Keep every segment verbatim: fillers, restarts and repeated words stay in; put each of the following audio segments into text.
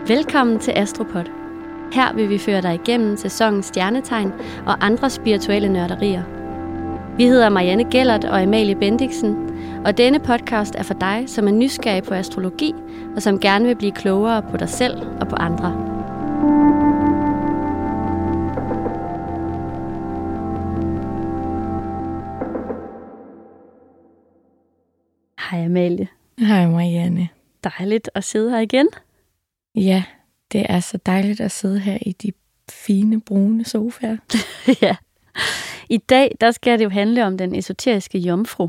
Velkommen til Astropod. Her vil vi føre dig igennem sæsonens stjernetegn og andre spirituelle nørderier. Vi hedder Marianne Gellert og Amalie Bendiksen, og denne podcast er for dig, som er nysgerrig på astrologi og som gerne vil blive klogere på dig selv og på andre. Hej Amalie. Hej Marianne. Dejligt at sidde her igen. Ja, det er så dejligt at sidde her i de fine, brune sofaer. Ja. I dag, der skal det jo handle om den esoteriske jomfru.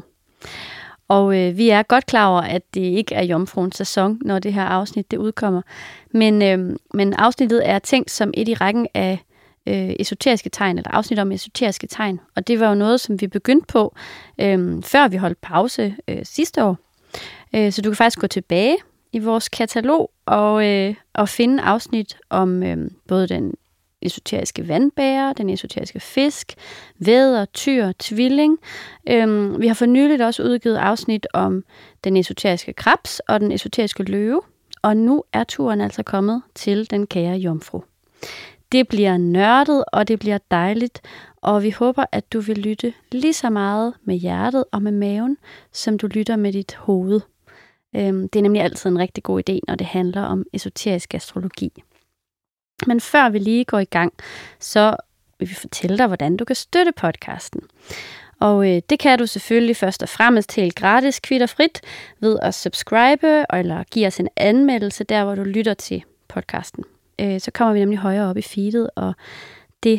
Og øh, vi er godt klar over, at det ikke er jomfruens sæson, når det her afsnit det udkommer. Men, øh, men afsnittet er tænkt som et i rækken af øh, esoteriske tegn, eller afsnit om esoteriske tegn. Og det var jo noget, som vi begyndte på, øh, før vi holdt pause øh, sidste år. Øh, så du kan faktisk gå tilbage i vores katalog og, øh, og finde afsnit om øh, både den esoteriske vandbærer, den esoteriske fisk, vædder, tyr, tvilling. Øhm, vi har for nyligt også udgivet afsnit om den esoteriske krebs og den esoteriske løve, og nu er turen altså kommet til den kære jomfru. Det bliver nørdet, og det bliver dejligt, og vi håber, at du vil lytte lige så meget med hjertet og med maven, som du lytter med dit hoved. Øhm, det er nemlig altid en rigtig god idé, når det handler om esoterisk astrologi. Men før vi lige går i gang, så vil vi fortælle dig, hvordan du kan støtte podcasten. Og øh, det kan du selvfølgelig først og fremmest helt gratis, kvitterfrit, ved at subscribe eller give os en anmeldelse der, hvor du lytter til podcasten. Øh, så kommer vi nemlig højere op i feedet, og det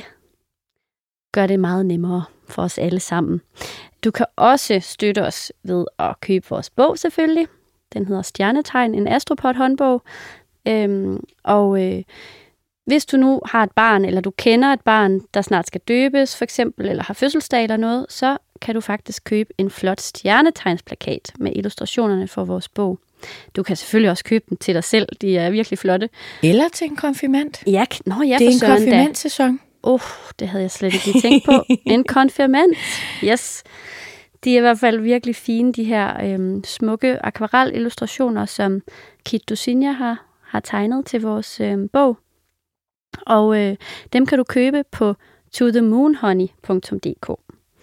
gør det meget nemmere for os alle sammen. Du kan også støtte os ved at købe vores bog selvfølgelig. Den hedder Stjernetegn, en Astropod-håndbog. Øhm, og øh, hvis du nu har et barn, eller du kender et barn, der snart skal døbes, for eksempel, eller har fødselsdag eller noget, så kan du faktisk købe en flot stjernetegnsplakat med illustrationerne for vores bog. Du kan selvfølgelig også købe dem til dig selv. De er virkelig flotte. Eller til en konfirmand. Ja, nå, ja, det er en konfirmandsæson. Åh, oh, det havde jeg slet ikke lige tænkt på. En konfirmand. Yes. De er i hvert fald virkelig fine, de her øhm, smukke akvarelillustrationer, som Kit Dusinja har, har tegnet til vores øhm, bog. Og øh, dem kan du købe på to the moon honey punktum d k.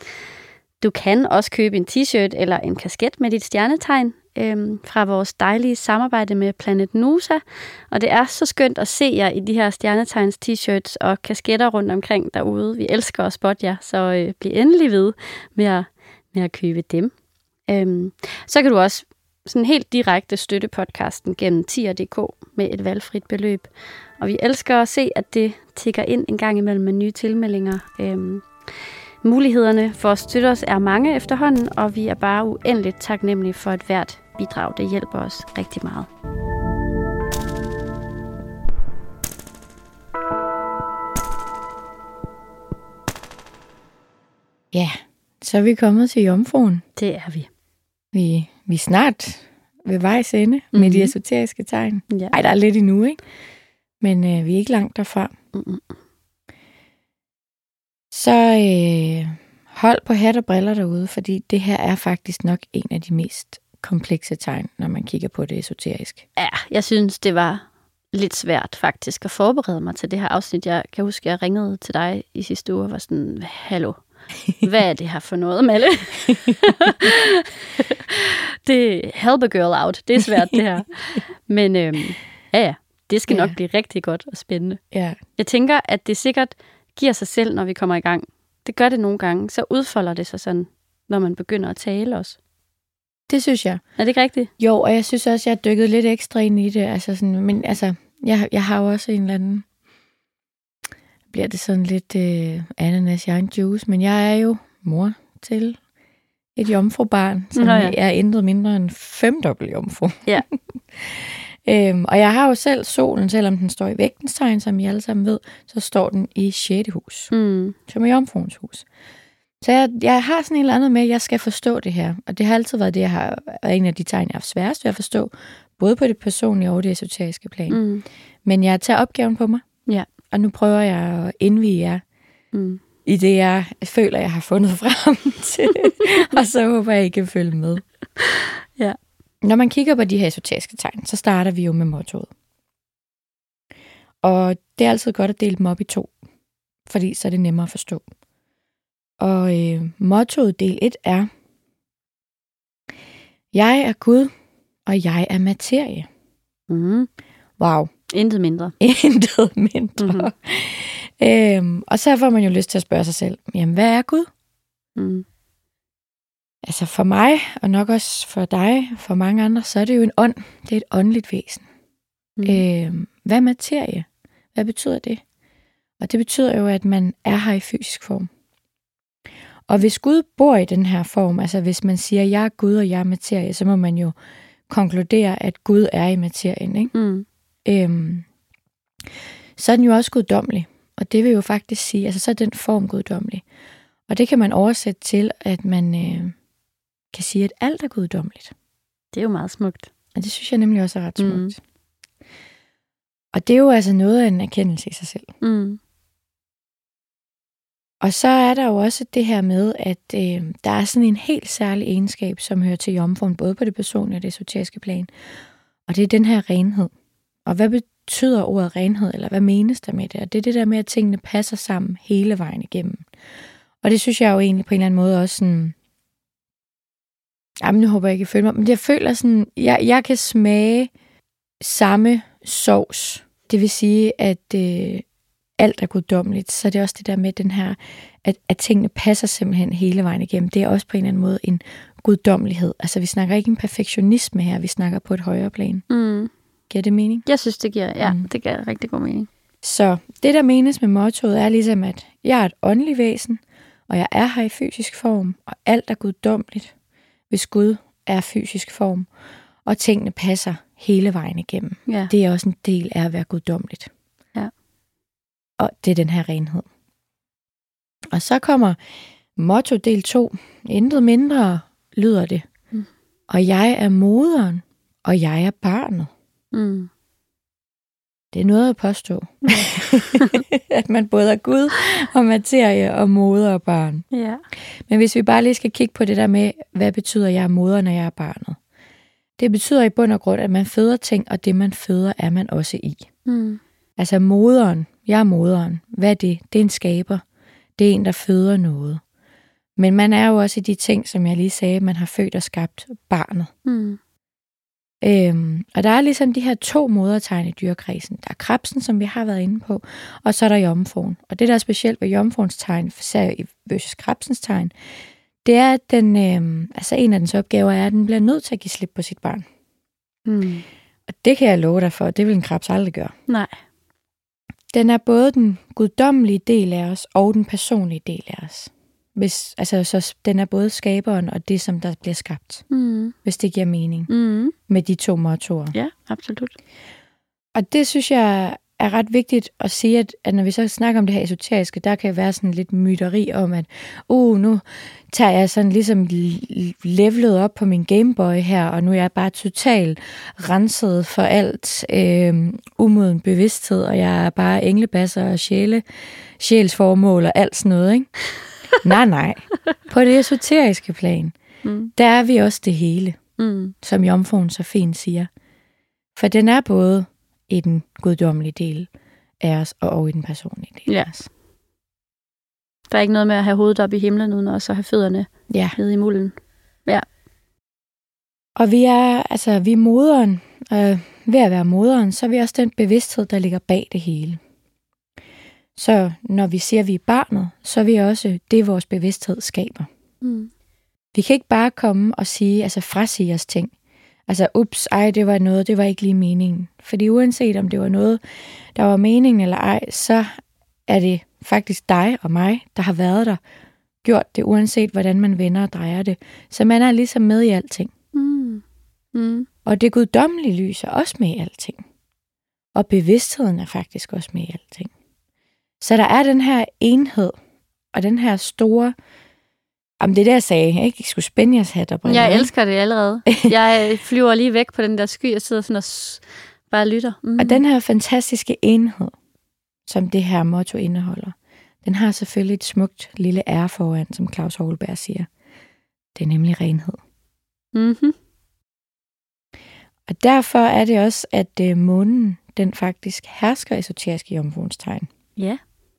Du kan også købe en t-shirt eller en kasket med dit stjernetegn øh, fra vores dejlige samarbejde med Planet Nusa. Og det er så skønt at se jer i de her stjernetegns t-shirts og kasketter rundt omkring derude. Vi elsker at spotte jer, så øh, bliv endelig ved med at, med at købe dem. Øh, så kan du også sådan helt direkte støtte podcasten gennem tier punktum d k med et valgfrit beløb. Og vi elsker at se, at det tikker ind en gang imellem med nye tilmeldinger. Øhm, mulighederne for at støtte os er mange efterhånden, og vi er bare uendeligt taknemmelige for et hvert bidrag. Det hjælper os rigtig meget. Ja, så er vi kommet til jomfruen. Det er vi. Vi, vi er snart ved vejs ende mm-hmm. med de esoteriske tegn. Ja. Ej, der er lidt endnu, ikke? Men øh, vi er ikke langt derfra. Mm-mm. Så øh, hold på hat og briller derude, fordi det her er faktisk nok en af de mest komplekse tegn, når man kigger på det esoterisk. Ja, jeg synes, det var lidt svært faktisk at forberede mig til det her afsnit. Jeg kan huske, jeg ringede til dig i sidste uge og var sådan, hallo, hvad er det her for noget, Malle? Det help a girl out. Det er svært, det her. Men øhm, ja, ja. Det skal nok ja. blive rigtig godt og spændende. Ja. Jeg tænker, at det sikkert giver sig selv, når vi kommer i gang. Det gør det nogle gange. Så udfolder det sig sådan, når man begynder at tale også. Det synes jeg. Er det ikke rigtigt? Jo, og jeg synes også, jeg har dykket lidt ekstra ind i det. Altså sådan, men altså, jeg, jeg har jo også en eller anden... Bliver det sådan lidt øh, ananas i egen juice, men jeg er jo mor til et jomfrubarn, som Nå, ja. er intet mindre end femdobbelt jomfru. Ja. Øhm, og jeg har jo selv solen, selvom den står i vægtens tegn, som I alle sammen ved, så står den i sjette hus, mm. som er jomfruens hus. Så jeg, jeg har sådan et eller andet med, at jeg skal forstå det her. Og det har altid været det, jeg har været en af de tegn, jeg har sværest ved at forstå, både på det personlige og det esoteriske plan. Mm. Men jeg tager opgaven på mig, ja. og nu prøver jeg at indvie jer mm. i det, jeg føler, jeg har fundet frem til. Og så håber jeg, I kan følge med. Ja. Når man kigger på de her esoteriske tegn, så starter vi jo med mottoet. Og det er altid godt at dele dem op i to, fordi så er det nemmere at forstå. Og øh, mottoet del et er, jeg er Gud, og jeg er materie. Mm. Wow. Intet mindre. Intet mindre. Mm-hmm. Øhm, og så får man jo lyst til at spørge sig selv, jamen hvad er Gud? Mm. Altså for mig, og nok også for dig, for mange andre, så er det jo en ånd. Det er et åndeligt væsen. Mm. Øhm, hvad er materie? Hvad betyder det? Og det betyder jo, at man er her i fysisk form. Og hvis Gud bor i den her form, altså hvis man siger, jeg er Gud, og jeg er materie, så må man jo konkludere, at Gud er i materien, ikke? Mm. Øhm, så er den jo også guddommelig. Og det vil jo faktisk sige, altså så er den form guddommelig. Og det kan man oversætte til, at man øh, kan sige, at alt er guddommeligt. Det er jo meget smukt. Og det synes jeg nemlig også er ret smukt. Mm. Og det er jo altså noget af en erkendelse i sig selv. Mm. Og så er der jo også det her med, at øh, der er sådan en helt særlig egenskab, som hører til jomfruen, både på det personlige og det esoteriske plan. Og det er den her renhed. Og hvad betyder ordet renhed, eller hvad menes der med det? Og det er det der med, at tingene passer sammen hele vejen igennem. Og det synes jeg jo egentlig på en eller anden måde også sådan... Jamen, nu håber jeg ikke, at føle mig, men jeg føler sådan... Jeg, jeg kan smage samme sovs. Det vil sige, at øh, alt er guddommeligt. Så det er også det der med den her... At, at tingene passer simpelthen hele vejen igennem. Det er også på en eller anden måde en guddommelighed. Altså, vi snakker ikke en perfektionisme her. Vi snakker på et højere plan. Mm. Giver det mening? Jeg synes, det giver, ja, mm. det giver rigtig god mening. Så det, der menes med mottoet, er ligesom, at jeg er et åndeligt væsen, og jeg er her i fysisk form, og alt er guddommeligt, hvis Gud er fysisk form, og tingene passer hele vejen igennem. Ja. Det er også en del af at være guddommeligt. Ja. Og det er den her renhed. Og så kommer motto del to. Intet mindre lyder det. Mm. Og jeg er moderen, og jeg er barnet. Mm. Det er noget at påstå. At man både er Gud og materie og moder og barn. Ja. Men hvis vi bare lige skal kigge på det der med, hvad betyder jeg er moderen, og jeg er barnet? Det betyder i bund og grund, at man føder ting, og det man føder, er man også i. Mm. Altså moderen, jeg er moderen. Hvad er det? Det er en skaber. Det er en, der føder noget. Men man er jo også i de ting, som jeg lige sagde, man har født og skabt barnet. Mm. Øhm, og der er ligesom de her to modertegn i dyrekredsen. Der er krebsen, som vi har været inde på, og så er der jomfruen. Og det, der er specielt ved jomfruens tegn, versus krebsens tegn, det er, at den, øhm, altså en af dens opgaver er, at den bliver nødt til at give slip på sit barn. Mm. Og det kan jeg love dig for, det vil en krebs aldrig gøre. Nej. Den er både den guddommelige del af os, og den personlige del af os. Hvis, altså, så den er både skaberen og det, som der bliver skabt. Mm. Hvis det giver mening. Mm. Med de to mottoer. Ja, absolut. Og det synes jeg er ret vigtigt at sige, at, at når vi så snakker om det her esoteriske, der kan være sådan lidt myteri om, at uh, nu tager jeg sådan ligesom levelet op på min Gameboy her, og nu er jeg bare totalt renset for alt øh, umoden bevidsthed, og jeg er bare englebasser og sjæle, sjælsformål og alt sådan noget, ikke? Nej, nej. På det esoteriske plan, mm. der er vi også det hele, mm. som jomfruen så fint siger. For den er både i den guddommelige del af os, og i den personlige del af os. Der er ikke noget med at have hovedet op i himlen, uden også at have fødderne ja. nede i mulden. Ja. Og vi er, altså, vi er moderen. Øh, ved at være moderen, så er vi også den bevidsthed, der ligger bag det hele. Så når vi siger, at vi er barnet, så er vi også det, vores bevidsthed skaber. Mm. Vi kan ikke bare komme og sige, altså frasige os ting. Altså, ups, ej, det var noget, det var ikke lige meningen. Fordi uanset om det var noget, der var meningen eller ej, så er det faktisk dig og mig, der har været der, gjort det, uanset hvordan man vender og drejer det. Så man er ligesom med i alting. Mm. Mm. Og det guddommelige lys er også med i alting. Og bevidstheden er faktisk også med i alting. Så der er den her enhed, og den her store... Jamen, det er det, jeg sagde. Jeg ikke skulle spænde jeres hat op. Jeg elsker det allerede. Jeg flyver lige væk på den der sky, og sidder sådan og s- bare lytter. Mm. Og den her fantastiske enhed, som det her motto indeholder, den har selvfølgelig et smukt lille R foran, som Claus Holberg siger. Det er nemlig renhed. Mm-hmm. Og derfor er det også, at øh, månen, den faktisk hersker esoteriske jomfruens tegn. Ja.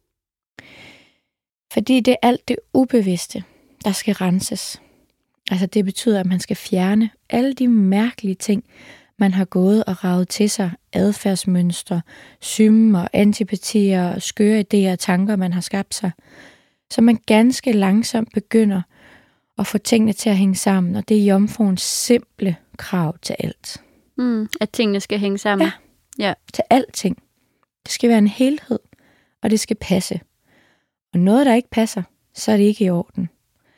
Fordi det er alt det ubevidste, der skal renses. Altså det betyder, at man skal fjerne alle de mærkelige ting, man har gået og raget til sig, adfærdsmønstre, symer, antipatier, skøre idéer og tanker, man har skabt sig. Så man ganske langsomt begynder at få tingene til at hænge sammen, og det er jomfruens simple krav til alt. Mm, at tingene skal hænge sammen. Ja, ja, til alting. Det skal være en helhed, og det skal passe. Og noget, der ikke passer, så er det ikke i orden.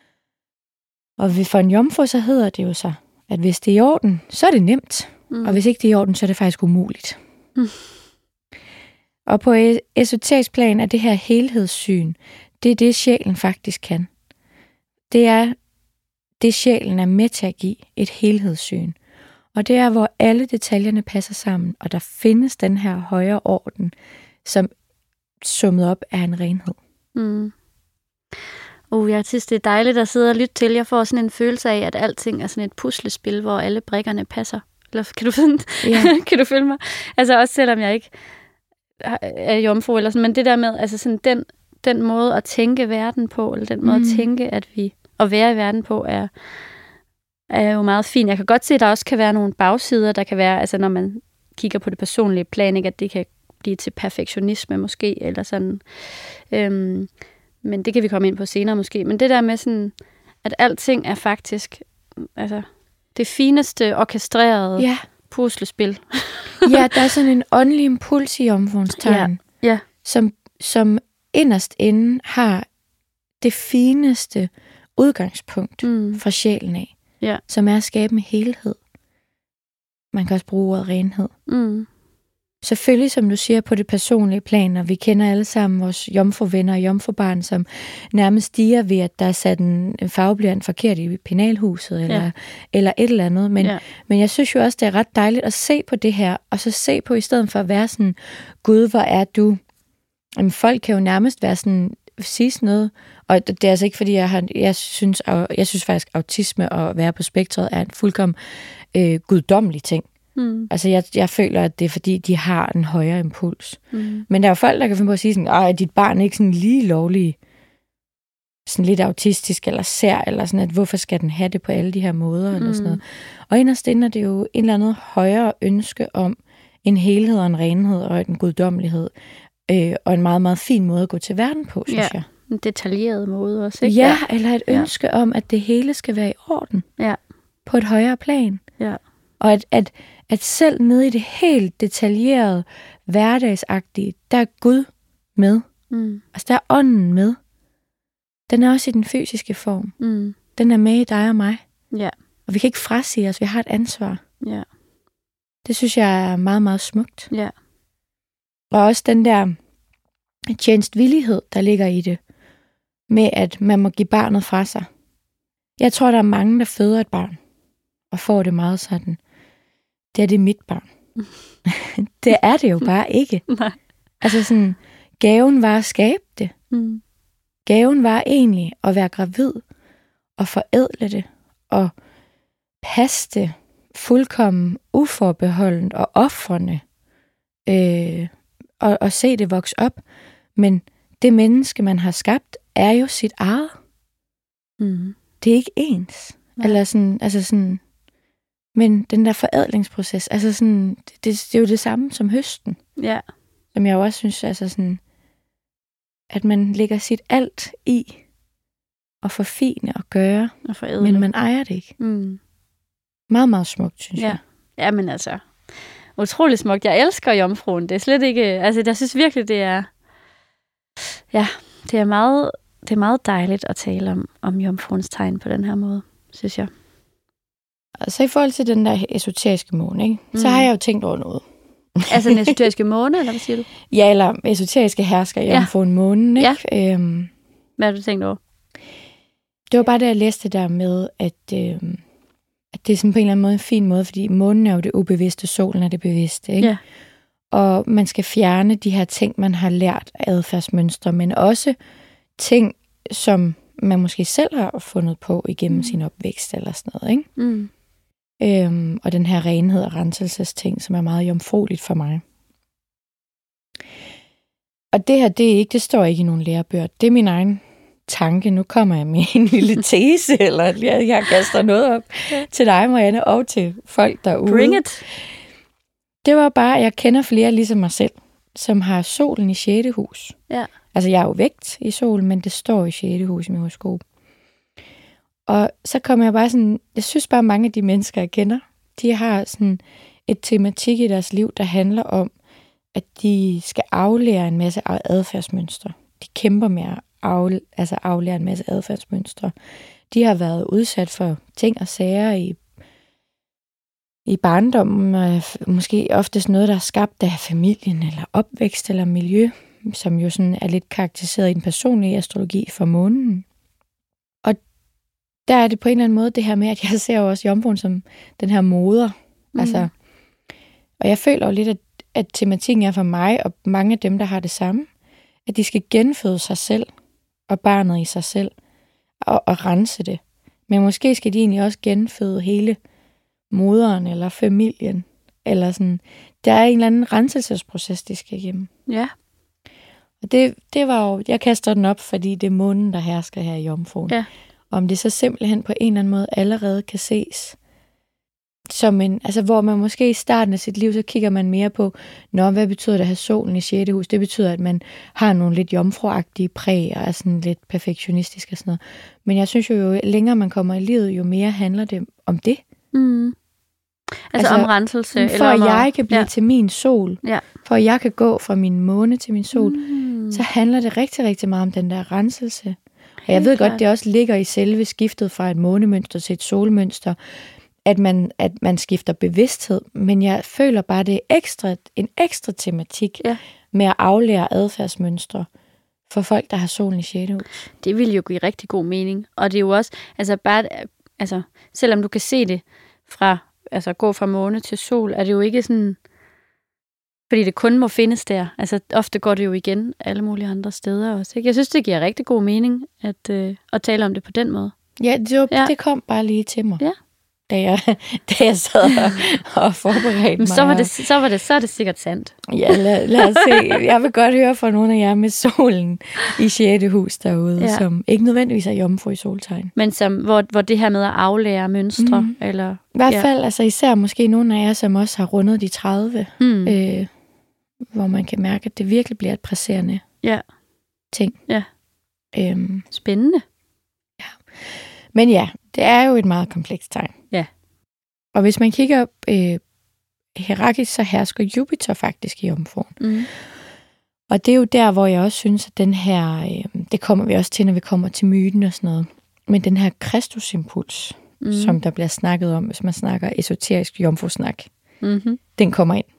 Og for en jomfru, så hedder det jo så, at hvis det er i orden, så er det nemt. Mm. Og hvis ikke det er i orden, så er det faktisk umuligt. Mm. Og på esoterisk plan er det her helhedssyn, det er det, sjælen faktisk kan. Det er det, sjælen er med til at give, et helhedssyn. Og det er, hvor alle detaljerne passer sammen, og der findes den her højere orden, som summet op er en renhed. Mm. Uh, jeg synes, det er dejligt at sidde og lytte til. Jeg får sådan en følelse af, at alting er sådan et puslespil, hvor alle brikkerne passer. Eller kan du, yeah. kan du følge mig? Altså også selvom jeg ikke er jomfru eller sådan, men det der med, altså sådan den, den måde at tænke verden på, eller den måde mm. at tænke, at vi at være i verden på, er, er jo meget fint. Jeg kan godt se, at der også kan være nogle bagsider, der kan være, altså når man kigger på det personlige plan, ikke, at det kan blive til perfektionisme måske, eller sådan. Øhm, men det kan vi komme ind på senere måske. Men det der med sådan, at alting er faktisk, altså det fineste orkestrerede ja. puslespil. Ja, der er sådan en åndelig impuls i jomfruens tegn, ja. Ja. Som, som inderst inde har det fineste udgangspunkt mm. fra sjælen af, ja. Som er at skabe en helhed. Man kan også bruge ordet renhed. Mm. Selvfølgelig, som du siger, på det personlige plan, og vi kender alle sammen vores jomfruvenner og jomfrubarn, som nærmest stiger ved, at der er sat en farveblyant forkert i penalhuset, eller, ja. eller et eller andet. Men, ja. men jeg synes jo også, det er ret dejligt at se på det her, og så se på, i stedet for at være sådan, Gud, hvor er du? Jamen, folk kan jo nærmest være sådan, sige noget, og det er altså ikke, fordi jeg har, jeg synes, jeg synes faktisk, autisme og være på spektret er en fuldkommen øh, guddommelig ting. Mm. Altså, jeg, jeg føler, at det er, fordi de har en højere impuls. Mm. Men der er jo folk, der kan finde på at sige sådan, at dit barn er ikke sådan lige lovlig, sådan lidt autistisk eller sær, eller sådan, at hvorfor skal den have det på alle de her måder, mm. eller sådan noget. Og inderst inde er det jo en eller anden højere ønske om en helhed og en renhed og en guddommelighed, øh, og en meget, meget fin måde at gå til verden på, synes ja. jeg. En detaljeret måde også, ikke? Ja, eller et ønske ja. om, at det hele skal være i orden. Ja. På et højere plan. Ja. Og at, at, at selv nede i det helt detaljerede, hverdagsagtige, der er Gud med. Mm. Altså, der er ånden med. Den er også i den fysiske form. Mm. Den er med i dig og mig. Ja. Og vi kan ikke frasige os, vi har et ansvar. Ja. Det synes jeg er meget, meget smukt. Ja. Og også den der tjenestvillighed, der ligger i det, med at man må give barnet fra sig. Jeg tror, der er mange, der føder et barn, og får det meget sådan, det er det mit barn. Det er det jo bare ikke. Nej. Altså sådan, gaven var at skabe det. Mm. Gaven var egentlig at være gravid, og forædle det, og passe det fuldkommen uforbeholdent og ofrende, øh, og, og se det vokse op. Men det menneske, man har skabt, er jo sit eget. Mm. Det er ikke ens. Nej. Eller sådan, altså sådan, men den der forædlingsproces, altså sådan, det, det, det er jo det samme som høsten. Ja. Som jeg jo også synes, altså sådan, at man lægger sit alt i at forfine og gøre, og forædle. Men man ejer det ikke. Mm. Meget, meget smukt, synes ja. jeg. Ja, men altså, utrolig smukt. Jeg elsker jomfruen. Det er slet ikke, altså jeg synes virkelig, det er, ja, det er meget, det er meget dejligt at tale om, om jomfruens tegn på den her måde, synes jeg. Altså i forhold til den der esoteriske måne, ikke? Mm. Så har jeg jo tænkt over noget. Altså den esoteriske måne, eller hvad siger du? Ja, eller esoteriske hersker i jomfruen månen, ikke? Ja. Øhm, hvad har du tænkt over? Det var bare det, jeg læste der med, at, øhm, at det er sådan på en eller anden måde en fin måde, fordi månen er jo det ubevidste, solen er det bevidste, ikke? Ja. Og man skal fjerne de her ting, man har lært af adfærdsmønstre, men også ting, som man måske selv har fundet på igennem mm. sin opvækst eller sådan noget, ikke? Mm. Øhm, og den her renhed og renselsesting, som er meget jomfrueligt for mig. og det her, det, er ikke, det står ikke i nogen lærebøger. Det er min egen tanke. Nu kommer jeg med en lille tese, eller jeg, jeg kaster noget op til dig, Marianne, og til folk derude. Bring it! Det var bare, jeg kender flere ligesom mig selv, som har solen i sjette hus. Ja. Altså, jeg er jo vægt i solen, men det står i sjette hus i min horoskop. Og så kommer jeg bare sådan, jeg synes bare, mange af de mennesker, jeg kender, de har sådan et tematik i deres liv, der handler om, at de skal aflære en masse adfærdsmønstre. De kæmper med at aflære, altså aflære en masse adfærdsmønstre. De har været udsat for ting og sager i, i barndommen, og måske oftest noget, der er skabt af familien, eller opvækst, eller miljø, som jo sådan er lidt karakteriseret i den personlige astrologi for månen. Og der er det på en eller anden måde det her med, at jeg ser jo også jomfruen som den her moder. Mm. Altså, og jeg føler jo lidt, at, at tematikken er for mig, og mange af dem, der har det samme, at de skal genføde sig selv, og barnet i sig selv, og, og rense det. Men måske skal de egentlig også genføde hele moderen, eller familien, eller sådan. Der er en eller anden renselsesproces, de skal igennem. Ja. Og det, det var jo, jeg kaster den op, fordi det er månen, der hersker her i jomfruen. Ja. Om det så simpelthen på en eller anden måde allerede kan ses som en, altså hvor man måske i starten af sit liv, så kigger man mere på, nå, hvad betyder det at have solen i sjette hus? Det betyder, at man har nogle lidt jomfruagtige præg, og er sådan lidt perfektionistisk og sådan noget. Men jeg synes jo, jo længere man kommer i livet, jo mere handler det om det. Mm. Altså, altså om renselse. For eller at om jeg kan blive ja. til min sol, ja. for at jeg kan gå fra min måne til min sol, mm. så handler det rigtig, rigtig meget om den der renselse. Og jeg ved godt, det også ligger i selve skiftet fra et månemønster til et solmønster, at man, at man skifter bevidsthed. Men jeg føler bare, det er ekstra, en ekstra tematik ja. med at aflære adfærdsmønstre for folk, der har solen i sjette hus. Det vil jo give rigtig god mening. Og det er jo også, altså bare, altså, selvom du kan se det fra, altså gå fra måne til sol, er det jo ikke sådan, fordi det kun må findes der. Altså ofte går det jo igen alle mulige andre steder også. Ikke? Jeg synes, det giver rigtig god mening at, øh, at tale om det på den måde. Ja, det, var, ja. det kom bare lige til mig. Ja. Da jeg, da jeg sad og, og forberedte mig. Så var, det, så var det så er det sikkert sandt. Ja, lad, lad os se. Jeg vil godt høre fra nogle af jer med solen i sjette hus derude, ja. Som ikke nødvendigvis er jomfru i soltegn. Men som, hvor, hvor det her med at aflære mønstre. Mm. Eller, I hvert ja. fald, altså især måske nogle af jer, som også har rundet de tredive, mm. øh, hvor man kan mærke, at det virkelig bliver et presserende ja. ting. Ja. Øhm, Spændende. Ja. Men ja, det er jo et meget komplekst tegn. Ja. Og hvis man kigger op øh, hierarkisk, så hersker Jupiter faktisk i jomfruen. Mm. Og det er jo der, hvor jeg også synes, at den her, øh, det kommer vi også til, når vi kommer til myten og sådan noget, men den her Kristusimpuls, mm. som der bliver snakket om, hvis man snakker esoterisk jomfrusnak, mm-hmm. den kommer ind.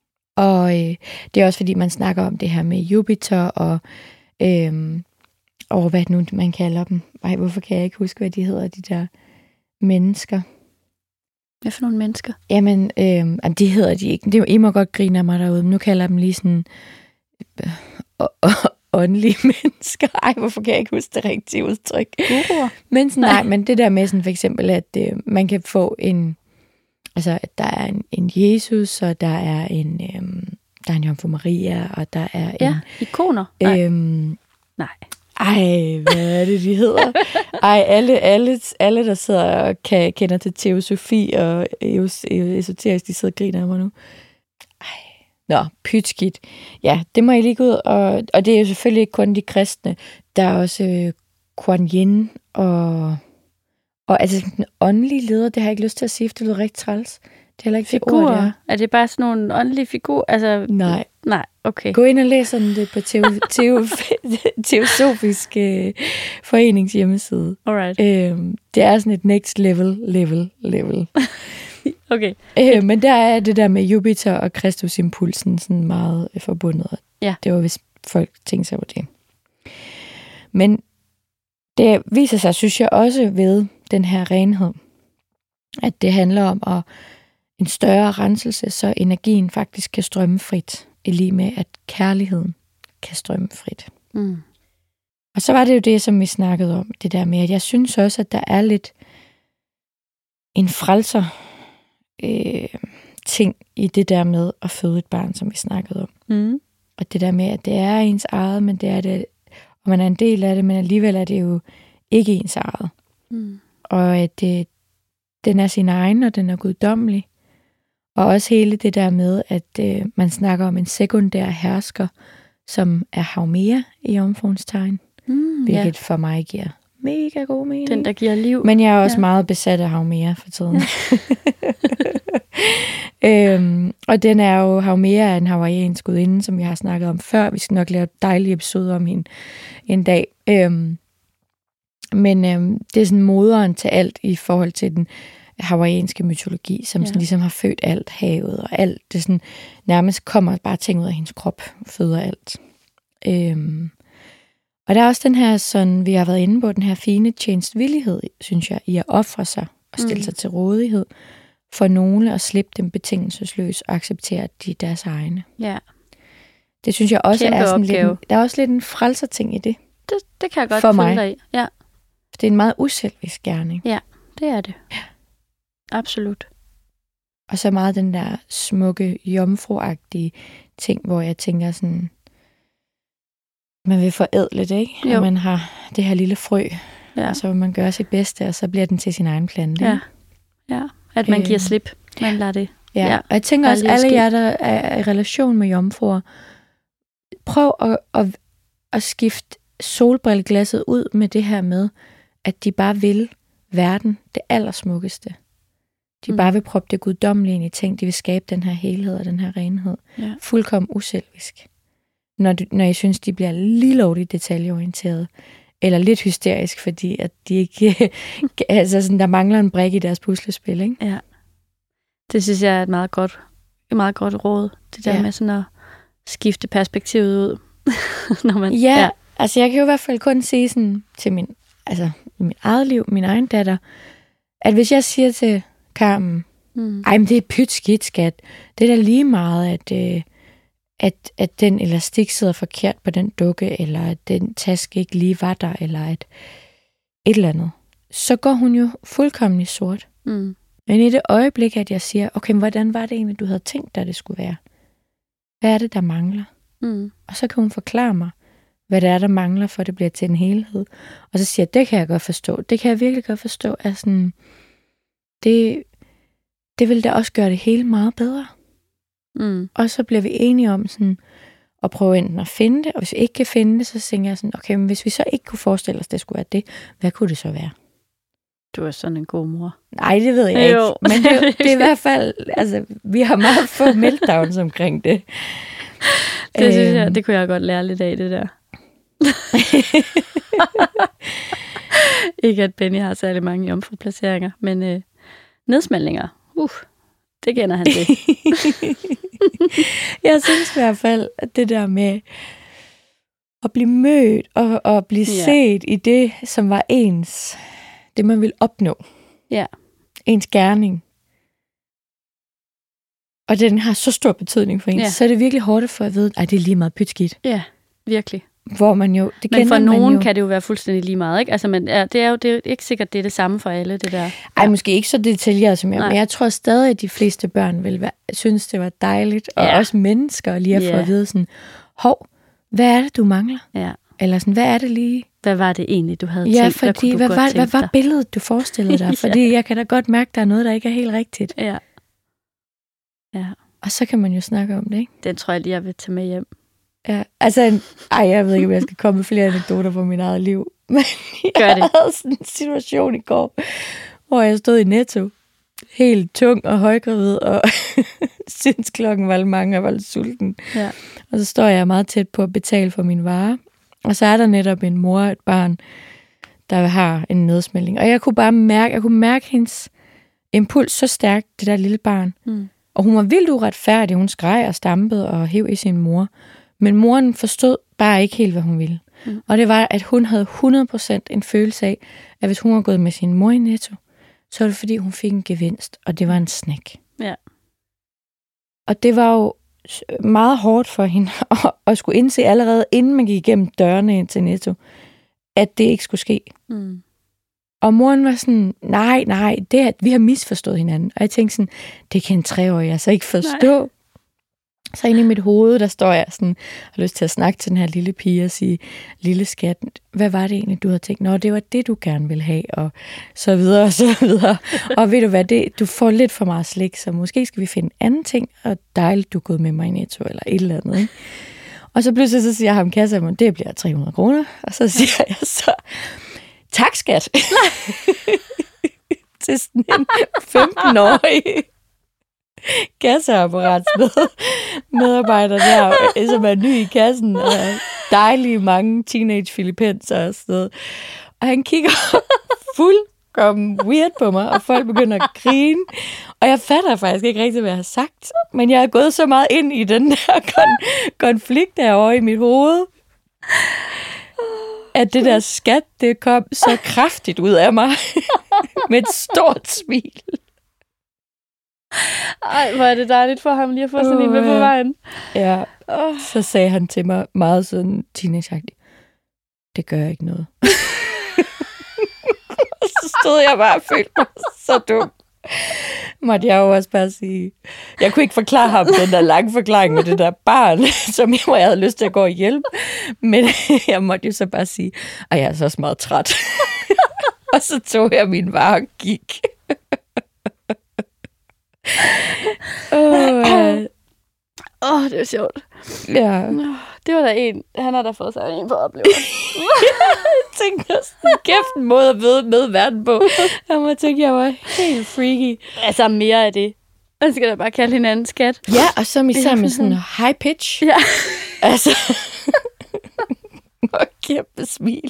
Og øh, det er også, fordi man snakker om det her med Jupiter og... Øh, og hvad nu man kalder dem. Ej, hvorfor kan jeg ikke huske, hvad de hedder, de der mennesker? Hvad for nogle mennesker? Jamen, øh, de hedder de ikke. Det er jo, I må godt grine af mig derude, men nu kalder jeg dem lige sådan øh, øh, åndelige mennesker. Ej, hvorfor kan jeg ikke huske det rigtige udtryk? Guruer? Men sådan, nej, men det der med sådan for eksempel, at øh, man kan få en, altså at der er en, en Jesus, og der er en, øh, der er en Jomfru Maria, og der er en... Ja, ikoner? Nej. Øhm, nej. Ej, hvad er det, de hedder? Ej, alle, alle, alle der sidder og kan, kender til teosofi og esoterisk, de sidder og griner af mig nu. Ej, nå, pytskidt. Ja, det må I lige gå ud, og, og det er jo selvfølgelig ikke kun de kristne. Der er også øh, Kuan Yin, og, og altså den åndelige leder, det har jeg ikke lyst til at sige, for det lyder rigtig træls. Det er heller ikke figurer. Det ord, det er. Er det bare sådan nogle åndelige figurer? Altså, nej. Nej, okay. Gå ind og læs sådan det på teo, teo, Teosofisk øh, Forenings hjemmeside. Alright. Øhm, det er sådan et next level, level, level. Okay. Øh, men der er det der med Jupiter og Kristusimpulsen sådan meget øh, forbundet. Ja. Det var, hvis folk tænkte sig over det. Men det viser sig, synes jeg, også ved den her renhed, at det handler om at en større renselse, så energien faktisk kan strømme frit, i lige med, at kærligheden kan strømme frit. Mm. Og så var det jo det, som vi snakkede om, det der med, at jeg synes også, at der er lidt en frelser øh, ting i det der med at føde et barn, som vi snakkede om. Mm. Og det der med, at det er ens eget, men det er det, og man er en del af det, men alligevel er det jo ikke ens eget. Mm. Og at det, den er sin egen, og den er guddommelig. Og også hele det der med, at øh, man snakker om en sekundær hersker, som er Haumea i Jomfruens tegn, mm, hvilket ja. for mig giver mega god mening. Den, der giver liv. Men jeg er også ja. meget besat af Haumea for tiden. øhm, og den er jo, Haumea er en hawaiiansk gudinde, som vi har snakket om før. Vi skal nok lave dejlige episoder om hende en dag. Øhm, men øhm, det er sådan moderen til alt i forhold til den hawaiianske mytologi, som ja. sådan ligesom har født alt, havet og alt. Det sådan nærmest kommer bare ting ud af hendes krop, føder alt. Øhm, og der er også den her, sådan vi har været inde på, den her fine tjenestvillighed, synes jeg, i at ofre sig og stille mm. sig til rådighed for nogle og slippe dem betingelsesløst og acceptere, at de er deres egne. Ja. Det synes jeg også Kæmpe er sådan opgave. lidt, der er også lidt en frelserting i det. Det, det kan jeg godt for følge mig. dig i. Ja. Det er en meget uselvisk gerning. Ja, det er det. Ja. Absolut. Og så meget den der smukke, jomfruagtige ting, hvor jeg tænker sådan, man vil forædle det, ikke? Jo. Og man har det her lille frø, ja. og så vil man gøre sit bedste, og så bliver den til sin egen plante. Ja, ja. At man Øh. giver slip. Man lader det. Ja, Ja. og jeg tænker Bare også, lige alle ske. jer, der er i relation med jomfruer, prøv at, at, at skifte solbrilleglasset ud med det her med, at de bare vil verden det allersmukkeste. De Mm. bare vil proppe det guddommelige ind i ting. De vil skabe den her helhed og den her renhed. Ja. Fuldkommen uselvisk. Når, du, når jeg synes, de bliver lige lovligt detaljeorienteret. Eller lidt hysterisk, fordi at de ikke, altså sådan, der mangler en brik i deres puslespil, ikke? Ja. Det synes jeg er et meget godt, et meget godt råd. Det der Ja. med sådan at skifte perspektivet ud. Når man, Ja, ja, altså jeg kan jo i hvert fald kun sige sådan til min, altså i mit eget liv, min egen datter, at hvis jeg siger til Carmen, mm. ej, men det er pyt skidt, skat. Det er da lige meget, at, øh, at, at den elastik sidder forkert på den dukke, eller at den taske ikke lige var der, eller at et eller andet. Så går hun jo fuldkommen i sort. Mm. Men i det øjeblik, at jeg siger, okay, men hvordan var det egentlig, du havde tænkt dig, det skulle være? Hvad er det, der mangler? Mm. Og så kan hun forklare mig, hvad det er, der mangler, for at det bliver til en helhed. Og så siger jeg, det kan jeg godt forstå. Det kan jeg virkelig godt forstå. At sådan, det, det vil da også gøre det hele meget bedre. Mm. Og så bliver vi enige om sådan, at prøve enten at finde det, og hvis vi ikke kan finde det, så tænker jeg sådan, okay, men hvis vi så ikke kunne forestille os, det skulle være det, hvad kunne det så være? Du er sådan en god mor. Nej, det ved jeg Jo. ikke. Men det, det er i hvert fald, altså, vi har meget få meltdowns omkring det. Det synes Øhm. jeg, det kunne jeg godt lære lidt af, det der. Ikke at Benny har særlig mange jomfruplaceringer, men øh, nedsmeltninger, uh, det kender han det. Jeg synes i hvert fald, at det der med at blive mødt og, og blive Ja. set i det, som var ens, det man ville opnå. Ja. Ens gerning. Og den har så stor betydning for en, Ja. så er det virkelig hårdt for at vide, at det er lige meget pytskidt. Ja, virkelig. Hvor man jo, det Men for kender man nogen jo. kan det jo være fuldstændig lige meget, ikke? Altså, men, ja, det er jo det er ikke sikkert, det er det samme for alle, det der. Ej, måske ikke så detaljeret som jeg, Nej. men jeg tror stadig, at de fleste børn vil være, synes, det var dejligt, og Ja. også mennesker lige at få Ja. at vide sådan, hov, hvad er det, du mangler? Ja. Eller sådan, hvad er det lige? Hvad var det egentlig, du havde Ja, tænkt? Hvad, fordi, kunne du hvad, godt var, tænke hvad var dig? billedet, du forestillede dig? Ja. Fordi jeg kan da godt mærke, at der er noget, der ikke er helt rigtigt. Ja. Ja, Og så kan man jo snakke om det, ikke? den tror jeg lige, jeg vil tage med hjem. Ja, altså, en- ej, jeg ved ikke, om jeg skal komme med flere anekdoter fra mit eget liv. Men Gør jeg det. havde sådan en situation i går, hvor jeg stod i Netto, helt tung og højgravid, og synes klokken var lidt mange, og jeg var lidt sulten. Ja. Og så står jeg meget tæt på at betale for min vare. Og så er der netop en mor og et barn, der har en nedsmeltning. Og jeg kunne bare mærke, jeg kunne mærke hendes impuls så stærkt, det der lille barn. Mm. Og hun var vildt uretfærdig. Hun skreg og stampede og hev i sin mor. Men moren forstod bare ikke helt, hvad hun ville. Mm. Og det var, at hun havde hundrede procent en følelse af, at hvis hun var gået med sin mor i Netto, så var det fordi, hun fik en gevinst, og det var en snack. Ja. Og det var jo meget hårdt for hende at, at skulle indse allerede, inden man gik igennem dørene ind til Netto, at det ikke skulle ske. Mm. Og moren var sådan, nej, nej, det er, vi har misforstået hinanden. Og jeg tænkte sådan, det kan en treårig altså ikke forstå. Nej. Så inde i mit hoved, der står jeg sådan, har lyst til at snakke til den her lille pige og sige, lille skat, hvad var det egentlig, du havde tænkt? Nå, det var det, du gerne ville have, og så videre, og så videre. Og ved du hvad, det, du får lidt for meget slik, så måske skal vi finde en anden ting, og dejligt, du er gået med mig i Netto, eller et eller andet, ikke? Og så pludselig så siger ham kassen, det bliver tre hundrede kroner, og så siger jeg så, tak skat, til sådan en femten-årig kasseapparatsmed medarbejder der, som er ny i kassen, og dejlige mange teenage filipenser og sådan noget. Og han kigger fuldkommen weird på mig, og folk begynder at grine. Og jeg fatter faktisk ikke rigtig, hvad jeg har sagt, men jeg er gået så meget ind i den der kon- konflikt derovre i mit hoved, at det der skat, det kom så kraftigt ud af mig med et stort smil. Ej, hvor er det dejligt for ham lige at få sådan uh, en med på vejen. Ja, oh. Så sagde han til mig meget sådan teenageagtigt, det gør ikke noget. Og så stod jeg bare og følte mig så dum. Måtte jeg jo også bare sige, jeg kunne ikke forklare ham den der lange forklaring med det der barn, som jeg, jeg havde lyst til at gå og hjælpe. Men jeg måtte jo så bare sige, at jeg er så også meget træt. Og så tog jeg min vare og gik. Åh, oh, oh, det var sjovt. Ja. Det var der en, han har da fået sig en på oplevelsen. Jeg tænkte sådan, kæft en måde at vide med verden på. Jeg må tænke, jeg var helt freaky. Altså mere af det. Man skal da bare kalde hinanden skat. Ja, og så især med sådan en high pitch. Ja. Altså. Og kæmpe smil.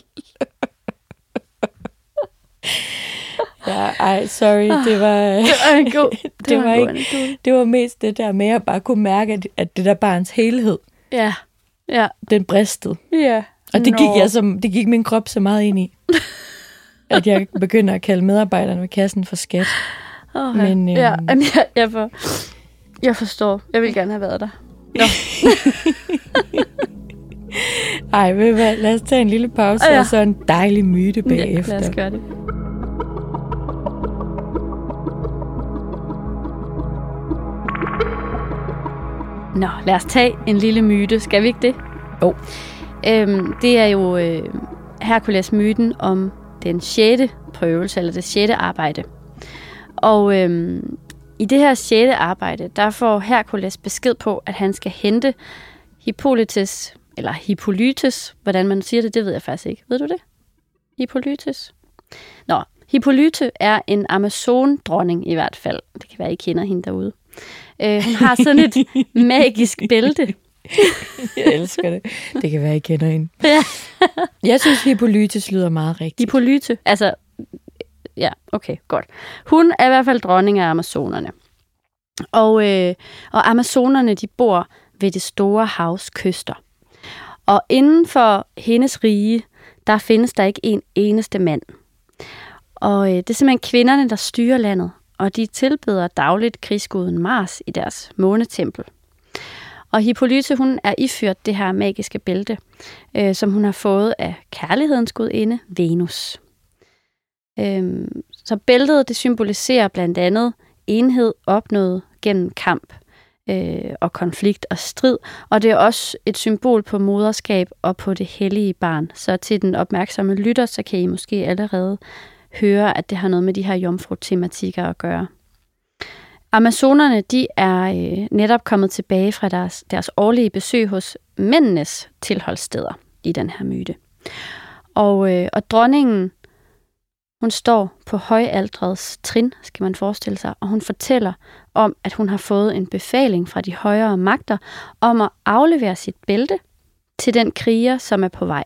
Ja, ej, sorry, det var... Det var en god... det, det, var ikke, det var mest det der med, at jeg bare kunne mærke, at, at det der barns helhed, ja, ja, den bristede. ja. Og det gik, jeg som, det gik min krop så meget ind i, at jeg begynder at kalde medarbejderne ved kassen for skat. Oh, ja. Men, øhm, ja, jeg, jeg, for, jeg forstår. Jeg vil gerne have været der. Nå. Ej, ved hvad, lad os tage en lille pause, ja. Og så en dejlig myte bagefter. Ja, lad os gøre det. Nå, lad os tage en lille myte. Skal vi ikke det? Jo. Øhm, det er jo øh, Herkules-myten om den sjette prøvelse, eller det sjette arbejde. Og øhm, i det her sjette arbejde, der får Herkules besked på, at han skal hente Hippolytes, eller Hippolytes, hvordan man siger det, det ved jeg faktisk ikke. Ved du det? Hippolytes? Nå, Hippolyte er en Amazon-dronning i hvert fald. Det kan være, I kender hende derude. Øh, hun har sådan et magisk bælte. Jeg elsker det. Det kan være, I kender hende. Ja. Jeg synes, Hippolytes lyder meget rigtigt. Hippolyte, altså... Ja, okay, godt. Hun er i hvert fald dronning af Amazonerne. Og, øh, og Amazonerne, de bor ved det store havs kyster. Og inden for hendes rige, der findes der ikke en eneste mand. Og øh, det er simpelthen kvinderne, der styrer landet, og de tilbeder dagligt krigsguden Mars i deres månetempel. Og Hippolyte, hun er iført det her magiske bælte, øh, som hun har fået af kærlighedens gudinde Venus. Øhm, så bæltet, det symboliserer blandt andet enhed opnået gennem kamp øh, og konflikt og strid, og det er også et symbol på moderskab og på det hellige barn. Så til den opmærksomme lytter, så kan I måske allerede høre, at det har noget med de her jomfru-tematikker at gøre. Amazonerne, de er øh, netop kommet tilbage fra deres, deres årlige besøg hos mændenes tilholdssteder i den her myte. Og, øh, og dronningen, hun står på højaltrets trin, skal man forestille sig, og hun fortæller om, at hun har fået en befaling fra de højere magter om at aflevere sit bælte til den kriger, som er på vej.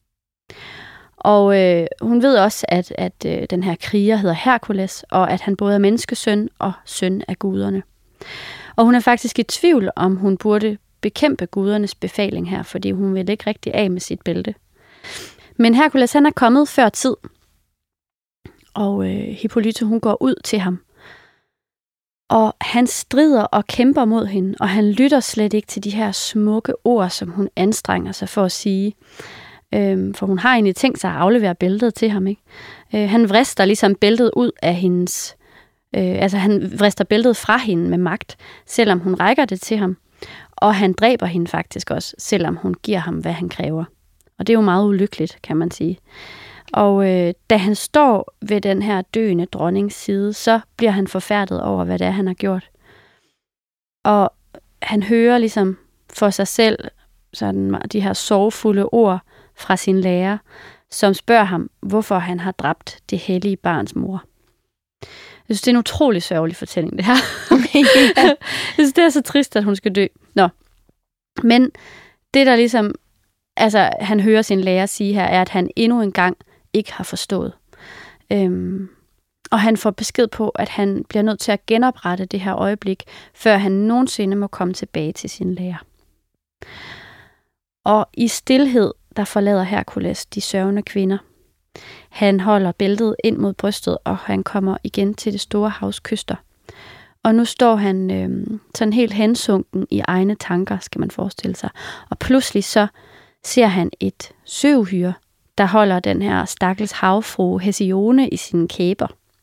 Og øh, hun ved også, at, at øh, den her kriger hedder Herkules, og at han både er menneskesøn og søn af guderne. Og hun er faktisk i tvivl, om hun burde bekæmpe gudernes befaling her, fordi hun vil ikke rigtig af med sit bælte. Men Herkules, han er kommet før tid, og øh, Hippolyte, hun går ud til ham. Og han strider og kæmper mod hende, og han lytter slet ikke til de her smukke ord, som hun anstrenger sig for at sige. Øhm, for hun har egentlig tænkt sig at aflevere bæltet til ham, ikke? Øh, han vrister ligesom bæltet ud af hendes... Øh, altså han vrister bæltet fra hende med magt, selvom hun rækker det til ham. Og han dræber hende faktisk også, selvom hun giver ham, hvad han kræver. Og det er jo meget ulykkeligt, kan man sige. Og øh, da han står ved den her døende dronnings side, så bliver han forfærdet over, hvad det er, han har gjort. Og han hører ligesom for sig selv sådan de her sorgfulde ord fra sin lærer, som spørger ham, hvorfor han har dræbt det hellige barns mor. Jeg synes, det er en utrolig sørgelig fortælling, det her. Jeg synes, det er så trist, at hun skal dø. Nå. Men det, der ligesom, altså, han hører sin lærer sige her, er, at han endnu en gang ikke har forstået. Øhm, og han får besked på, at han bliver nødt til at genoprette det her øjeblik, før han nogensinde må komme tilbage til sin lærer. Og i stilhed, der forlader Herkules de sørgende kvinder. Han holder bæltet ind mod brystet, og han kommer igen til det store havs kyster. Og nu står han øh, sådan helt hensunken i egne tanker, skal man forestille sig. Og pludselig så ser han et søuhyre, der holder den her stakkels havfrue Hesione i sine kæber.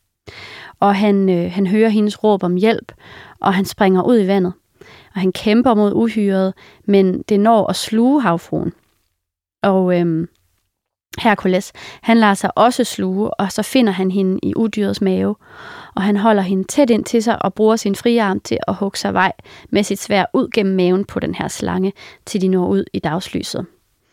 Og han, øh, han hører hendes råb om hjælp, og han springer ud i vandet. Og han kæmper mod uhyret, men det når at sluge havfruen. Og øh, Herkules, han lader sig også sluge, og så finder han hende i udyrets mave. Og han holder hende tæt ind til sig og bruger sin frie arm til at hugge sig vej med sit sværd ud gennem maven på den her slange, til de når ud i dagslyset.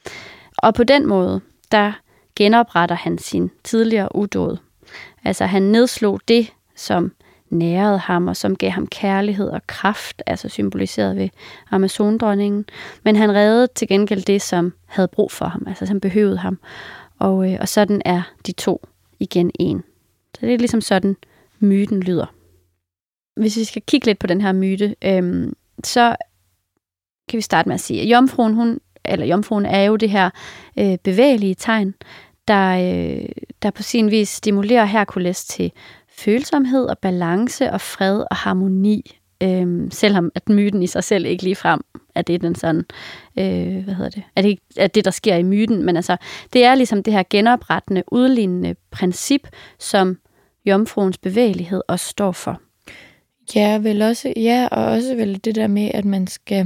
Og på den måde, der genopretter han sin tidligere udåd. Altså han nedslog det, som nærede ham og som gav ham kærlighed og kraft, altså symboliseret ved Amazondronningen. Men han reddede til gengæld det, som havde brug for ham, altså som behøvede ham. Og, øh, og sådan er de to igen en. Så det er ligesom sådan, myten lyder. Hvis vi skal kigge lidt på den her myte, øh, så kan vi starte med at sige, at jomfruen, hun, eller jomfruen er jo det her øh, bevægelige tegn, der, øh, der på sin vis stimulerer Herkules til følsomhed og balance og fred og harmoni, øh, selvom at myten i sig selv ikke ligefrem er det, den sådan, øh, hvad hedder det, er det ikke er det, der sker i myten, men altså, det er ligesom det her genoprettende, udlignende princip, som jomfruens bevægelighed også står for. Ja, vel også, ja, og også vel det der med, at man skal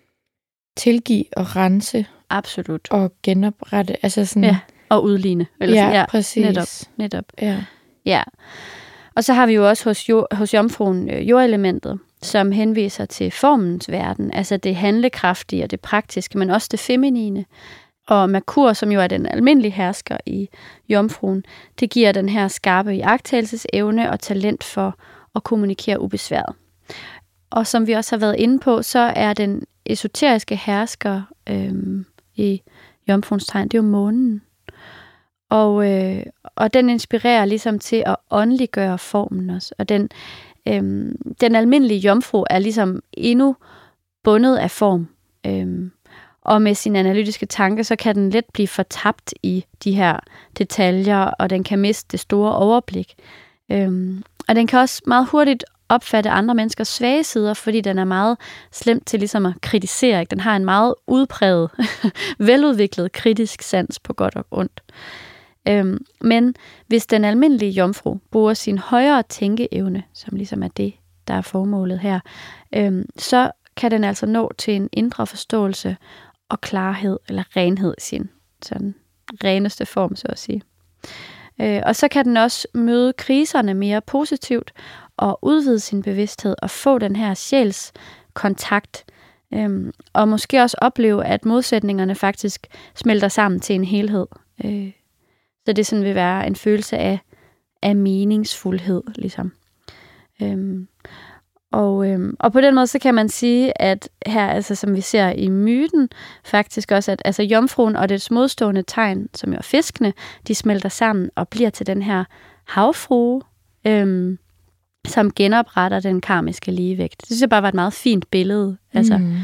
tilgive og rense. Absolut. Og genoprette, altså sådan. Ja, og udligne. Eller ja, sådan. Ja, præcis. Netop, netop. Ja. Ja. Og så har vi jo også hos, jo, hos jomfruen øh, jordelementet, som henviser til formens verden, altså det handlekraftige og det praktiske, men også det feminine. Og Merkur, som jo er den almindelige hersker i jomfruen, det giver den her skarpe iagttagelsesevne og talent for at kommunikere ubesværet. Og som vi også har været inde på, så er den esoteriske hersker øh, i jomfruens tegn, det er jo månen. Og, øh, og den inspirerer ligesom til at åndeliggøre formen også. Og den, øh, den almindelige jomfru er ligesom endnu bundet af form. Øh, og med sine analytiske tanker, så kan den let blive fortabt i de her detaljer, og den kan miste det store overblik. Øh, og den kan også meget hurtigt opfatte andre menneskers svage sider, fordi den er meget slemt til ligesom at kritisere. Ikke? Den har en meget udpræget, veludviklet kritisk sans på godt og ondt. Øhm, men hvis den almindelige jomfru bruger sin højere tænkeevne, som ligesom er det, der er formålet her, øhm, så kan den altså nå til en indre forståelse og klarhed, eller renhed i sin sådan reneste form, så at sige. Øh, og så kan den også møde kriserne mere positivt, og udvide sin bevidsthed, og få den her sjælskontakt, øhm, og måske også opleve, at modsætningerne faktisk smelter sammen til en helhed. Øh, Så det sådan vil være en følelse af, af meningsfuldhed, ligesom. Øhm, og, øhm, og på den måde, så kan man sige, at her, altså som vi ser i myten, faktisk også, at altså, jomfruen og dets modstående tegn, som jo er fiskene, de smelter sammen og bliver til den her havfrue, øhm, som genopretter den karmiske ligevægt. Det synes jeg bare var et meget fint billede. Altså. Mm.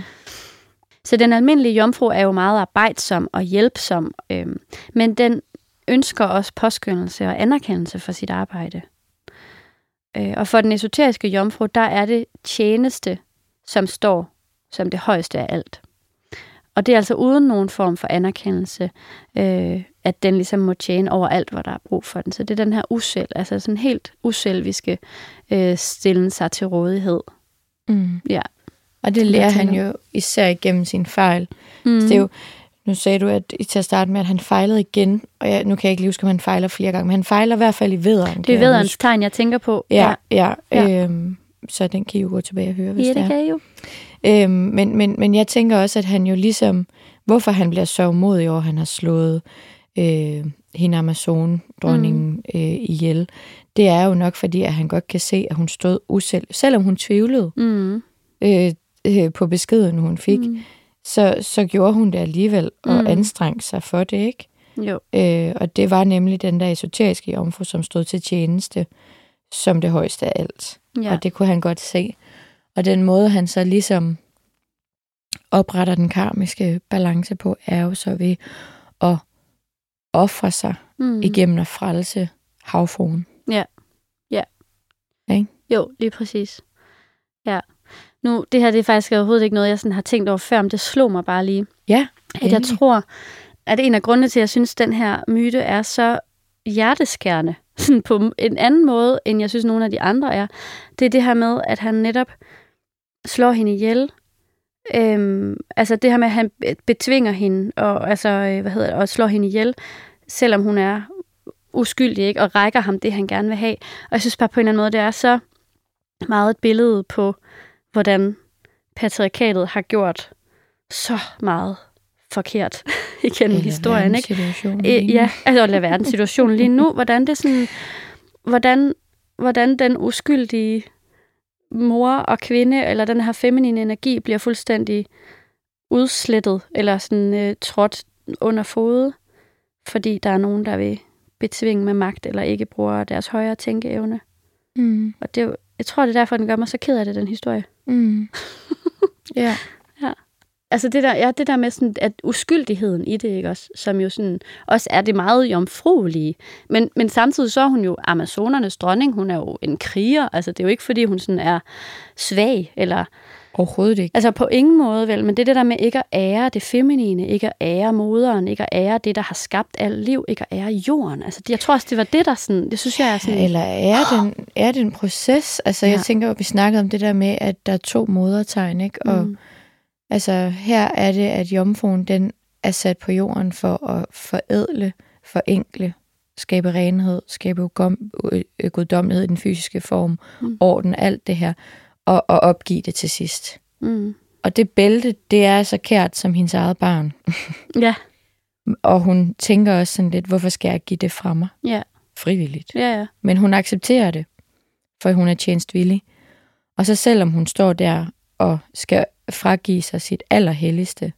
Så den almindelige jomfru er jo meget arbejdsom og hjælpsom, øhm, men den ønsker også påskyndelse og anerkendelse for sit arbejde. Og for den esoteriske jomfru, der er det tjeneste, som står som det højeste af alt. Og det er altså uden nogen form for anerkendelse, øh, at den ligesom må tjene over alt, hvor der er brug for den. Så det er den her uselv, altså sådan helt uselviske øh, stille sig til rådighed. Mm. Ja. Og det lærer han jo især igennem sin fejl. Mm. Så det er jo, nu sagde du at, til at starte med, at han fejlede igen, og jeg, nu kan jeg ikke lige huske, om han fejler flere gange, men han fejler i hvert fald i vædderen. Det er vædderens tegn, jeg tænker på. Ja, ja. ja. Øhm, så den kan I jo gå tilbage og høre, hvis ja, det det kan I jo. Øhm, men, men, men jeg tænker også, at han jo ligesom, hvorfor han bliver så umodig over, han har slået øh, hende Amazon, dronningen, mm. øh, ihjel, det er jo nok fordi, at han godt kan se, at hun stod usel, selvom hun tvivlede mm. øh, øh, på beskeden, hun fik, mm. så, så gjorde hun det alligevel, og mm. anstrengte sig for det, ikke? Jo. Øh, og det var nemlig den der esoteriske jomfru, som stod til tjeneste, som det højeste af alt. Ja. Og det kunne han godt se. Og den måde, han så ligesom opretter den karmiske balance på, er jo så ved at ofre sig mm. igennem at frelse havfruen. Ja. Ja. Okay? Jo, lige præcis. Ja. Nu, det her det er faktisk overhovedet ikke noget, jeg sådan har tænkt over før, men det slog mig bare lige. Ja. At jeg tror, at en af grundene til, at jeg synes, at den her myte er så hjerteskærende, sådan på en anden måde, end jeg synes, nogle af de andre er, det er det her med, at han netop slår hende ihjel. Øhm, altså det her med, at han betvinger hende, og, altså, hvad hedder det, og slår hende ihjel, selvom hun er uskyldig, ikke? Og rækker ham det, han gerne vil have. Og jeg synes bare på en eller anden måde, det er så meget et billede på, hvordan patriarkatet har gjort så meget forkert igennem eller historien, ikke? Æ, ja, altså lad verdenssituationen lige nu. Hvordan det sådan, hvordan, hvordan den uskyldige mor og kvinde, eller den her feminine energi, bliver fuldstændig udslettet, eller sådan øh, trådt under fode, fordi der er nogen, der vil betvinge med magt, eller ikke bruger deres højere tænkeevne. Mm. Og det er jo, jeg tror, det er derfor, den gør mig så ked af det, den historie. Mm. Ja. Ja. Altså det der, ja, det der med sådan, at uskyldigheden i det, ikke også, som jo sådan, også er det meget jomfruelige. Men, men samtidig så er hun jo Amazonernes dronning, hun er jo en kriger, altså det er jo ikke, fordi hun sådan er svag, eller... Overhovedet ikke. Altså på ingen måde vel, men det der med ikke at ære det feminine, ikke at ære moderen, ikke at ære det, der har skabt alt liv, ikke at ære jorden. Altså jeg tror også, det var det, der sådan, det synes jeg er sådan... Ja, eller ære den, ære den proces. Altså ja. Jeg tænker, at vi snakkede om det der med, at der er to modertegn, ikke? Og mm. altså her er det, at jomfruen, den er sat på jorden for at forædle, forenkle, skabe renhed, skabe guddommelighed i den fysiske form, mm. orden, alt det her. Og, og opgive det til sidst. Mm. Og det bælte, det er så kært som hendes eget barn. Ja. Og hun tænker også sådan lidt, hvorfor skal jeg give det fra mig? Ja. Frivilligt. Ja, ja. Men hun accepterer det, for hun er tjenstvillig. Og så selvom hun står der og skal fragive sig sit allerhelligste,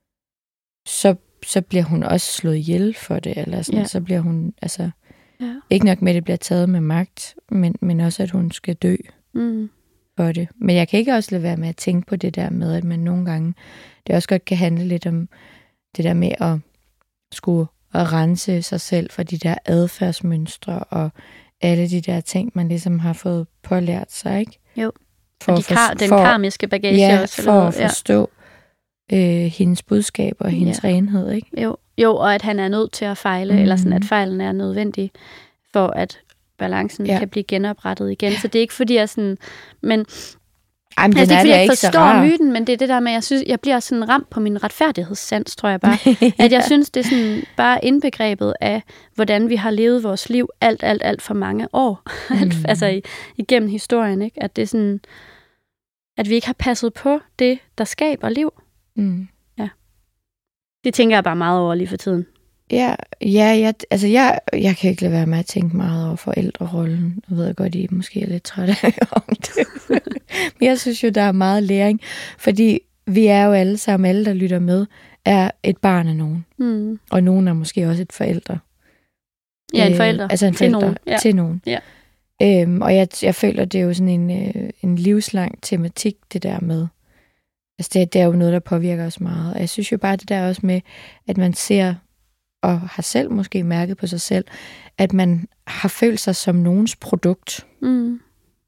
så, så bliver hun også slået ihjel for det. Eller sådan. Ja. Så bliver hun, altså, ja. Ikke nok med, at det bliver taget med magt, men, men også, at hun skal dø. Mm. For det. Men jeg kan ikke også lade være med at tænke på det der med, at man nogle gange, det også godt kan handle lidt om det der med at skulle at rense sig selv for de der adfærdsmønstre og alle de der ting, man ligesom har fået pålært sig, ikke? Jo, for de kar- for, den karmiske bagage ja, også. for at forstå ja. øh, hendes budskab og hendes ja. renhed, ikke? Jo. jo, og at han er nødt til at fejle, mm. eller sådan, at fejlen er nødvendig for at balancen ja. kan blive genoprettet igen. Så det er ikke fordi, jeg sådan... Men, Ej, men altså, det er ikke, fordi jeg ikke forstår myten, men det er det der med, jeg synes, jeg bliver sådan ramt på min retfærdighedssans, tror jeg bare. ja. At jeg synes, det er sådan bare indbegrebet af, hvordan vi har levet vores liv alt, alt, alt for mange år. Mm. altså igennem historien, ikke? At det er sådan... At vi ikke har passet på det, der skaber liv. Mm. Ja. Det tænker jeg bare meget over lige for tiden. Ja, ja jeg, altså jeg, jeg kan ikke lade være med at tænke meget over forældrerollen. Jeg ved godt, I måske er lidt trætte om det. Men jeg synes jo, der er meget læring. Fordi vi er jo alle sammen, alle der lytter med, er et barn af nogen. Mm. Og nogen er måske også et forældre. Ja, en forælder. Øh, altså en til forælder nogen. Ja. til nogen. Ja. Øhm, og jeg, jeg føler, det er jo sådan en, øh, en livslang tematik, det der med. Altså det, det er jo noget, der påvirker os meget. Og jeg synes jo bare, det der også med, at man ser... og har selv måske mærket på sig selv, at man har følt sig som nogens produkt. Mm.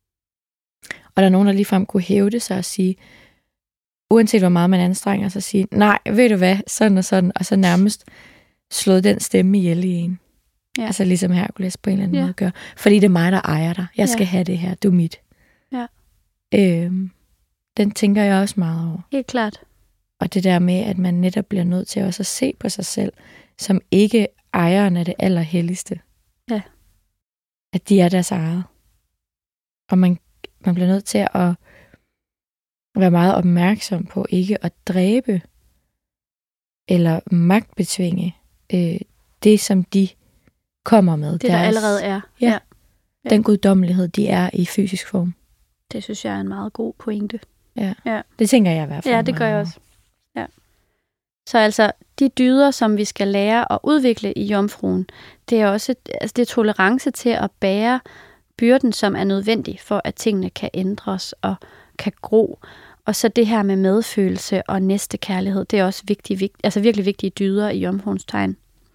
Og der er nogen, der ligefrem kunne hævde sig og sige, uanset hvor meget man anstrenger sig, at sige, nej, ved du hvad, sådan og sådan, og så nærmest slået den stemme ihjel i en. Ja. Altså ligesom Herkules på en eller anden ja. måde gør. Fordi det er mig, der ejer dig. Jeg skal ja. have det her, du er mit. Ja. Øhm, Den tænker jeg også meget over. Helt klart. Og det der med, at man netop bliver nødt til også at se på sig selv, som ikke ejeren af det allerhelligste. Ja. At de er deres eget. Og man, man bliver nødt til at være meget opmærksom på ikke at dræbe eller magtbetvinge øh, det, som de kommer med. Det, der deres, allerede er. Ja, ja. Den guddommelighed, de er i fysisk form. Det synes jeg er en meget god pointe. Ja, ja. Det tænker jeg i hvert fald. Ja, det gør jeg også. Ja. Så altså, de dyder, som vi skal lære at udvikle i jomfruen, det er også altså det er tolerance til at bære byrden, som er nødvendig for, at tingene kan ændres og kan gro. Og så det her med medfølelse og næstekærlighed, det er også vigtige, vigt, altså virkelig vigtige dyder i jomfruens tegn.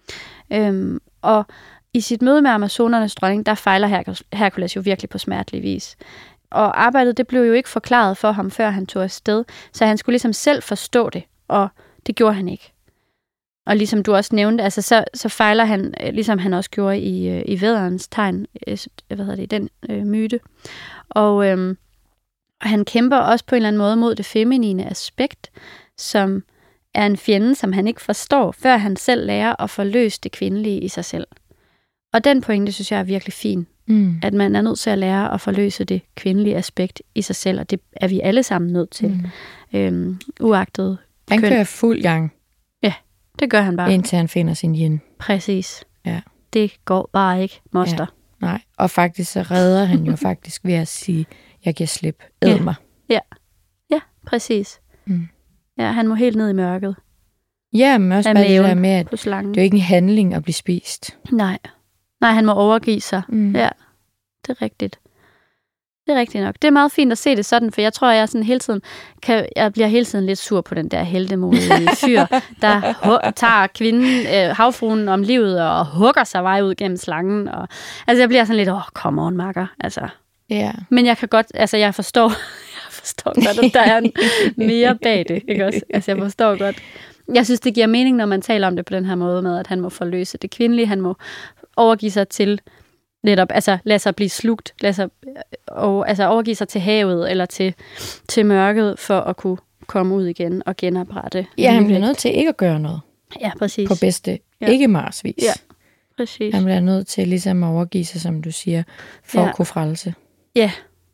Øhm, og i sit møde med Amazonernes dronning, der fejler Her- Herkules jo virkelig på smertelig vis. Og arbejdet, det blev jo ikke forklaret for ham, før han tog afsted, så han skulle ligesom selv forstå det, og det gjorde han ikke. Og ligesom du også nævnte, altså så, så fejler han, ligesom han også gjorde i, i vædderens tegn, hvad hedder det, den øh, myte. Og øhm, han kæmper også på en eller anden måde mod det feminine aspekt, som er en fjende, som han ikke forstår, før han selv lærer at forløse det kvindelige i sig selv. Og den pointe, synes jeg er virkelig fin. Mm. At man er nødt til at lære at forløse det kvindelige aspekt i sig selv, og det er vi alle sammen nødt til. Mm. Øhm, uagtet Han køn. kører fuld gang. Ja, det gør han bare. Indtil han finder sin yin. Præcis. Ja. Det går bare ikke, moster. Ja. Nej, og faktisk så redder han jo faktisk ved at sige, jeg giver slip. Æd ja. mig. Ja, ja, præcis. Mm. Ja, han må helt ned i mørket. Ja, men også bare det der med, at det er jo ikke en handling at blive spist. Nej. Nej, han må overgive sig. Mm. Ja, det er rigtigt. Det er rigtigt nok. Det er meget fint at se det sådan, for jeg tror, jeg sådan hele tiden kan, jeg bliver hele tiden lidt sur på den der heldemodige fyr, der hu- tager kvinden, øh, havfruen om livet og hugger sig vej ud gennem slangen. Og, altså, jeg bliver sådan lidt, åh, oh, come on, makker. Altså. Yeah. Men jeg kan godt, altså, jeg forstår, jeg forstår godt, at der er en mere bag det, ikke også? Altså, jeg forstår godt. Jeg synes, det giver mening, når man taler om det på den her måde med, at han må forløse det kvindelige, han må overgive sig til netop, altså lade sig blive slugt, lade sig, og, altså overgive sig til havet eller til, til mørket for at kunne komme ud igen og genoprette. Ja, han bliver nødt til ikke at gøre noget. Ja, præcis. På bedste, ja. ikke marsvis. Ja, præcis. Han bliver nødt til ligesom at overgive sig, som du siger, for ja. at kunne frelse. Ja,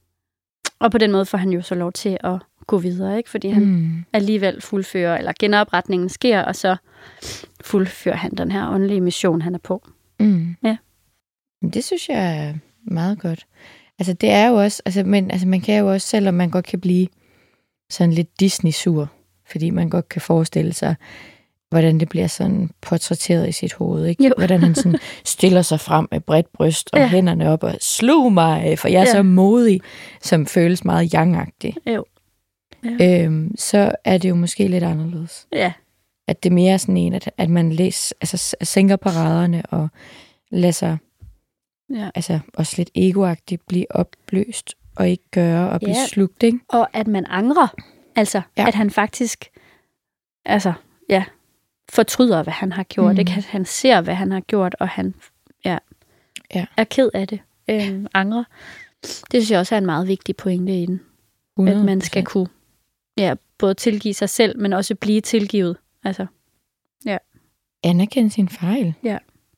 og på den måde får han jo så lov til at gå videre, ikke? Fordi han mm. alligevel fuldfører, eller genopretningen sker, og så fuldfører han den her åndelige mission, han er på. Mm. Ja. Det synes jeg er meget godt. Altså det er jo også, altså, men altså, man kan jo også, selvom man godt kan blive sådan lidt Disney-sur, fordi man godt kan forestille sig, hvordan det bliver sådan portrætteret i sit hoved, ikke? Jo. Hvordan han sådan stiller sig frem med bredt bryst og ja. hænderne op og slug mig, for jeg er ja. så modig, som føles meget young-agtig. Jo. Ja. Øhm, så er det jo måske lidt anderledes. Ja. At det er mere sådan en, at, at man læser, altså sænker paraderne og lader sig ja. altså også lidt egoagtigt blive opløst og ikke gøre og blive ja. slugt, ikke? Og at man angrer. Altså, ja. at han faktisk altså, ja, fortryder, hvad han har gjort. Mm. Ikke? At han ser, hvad han har gjort, og han ja, ja. er ked af det. Øhm, angrer. Det synes jeg også er en meget vigtig pointe i den. hundrede procent. At man skal kunne ja, både tilgive sig selv, men også blive tilgivet. Altså, ja. Anerkende sin fejl. Ja.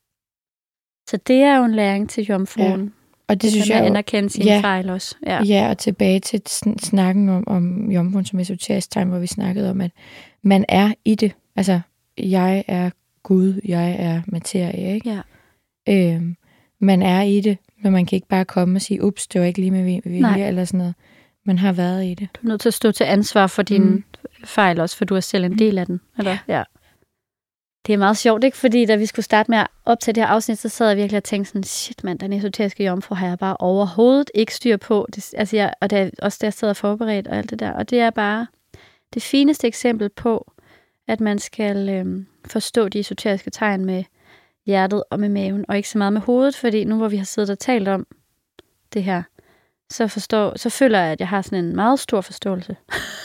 Så det er jo en læring til jomfruen. Ja. Og det synes jeg at anerkende sin ja, fejl også. Ja. ja, og tilbage til snakken om, om jomfruen som esoterisk tegn, hvor vi snakkede om, at man er i det. Altså, jeg er Gud, jeg er materie, ikke? Ja. Øhm, man er i det, men man kan ikke bare komme og sige, ups, det var ikke lige med vilje, eller sådan noget. Man har været i det. Du er nødt til at stå til ansvar for dine mm. fejl også, for du er selv en del af den. Eller? Ja. Det er meget sjovt, ikke? Fordi da vi skulle starte med at optage det her afsnit, så sad jeg virkelig og tænkte sådan, shit mand, den esoteriske jomfru har jeg bare overhovedet ikke styr på. Det, altså jeg, og det er også der, jeg sad og forberedt og alt det der. Og det er bare det fineste eksempel på, at man skal øhm, forstå de esoteriske tegn med hjertet og med maven, og ikke så meget med hovedet, fordi nu hvor vi har siddet og talt om det her, så, forstår, så føler jeg, at jeg har sådan en meget stor forståelse.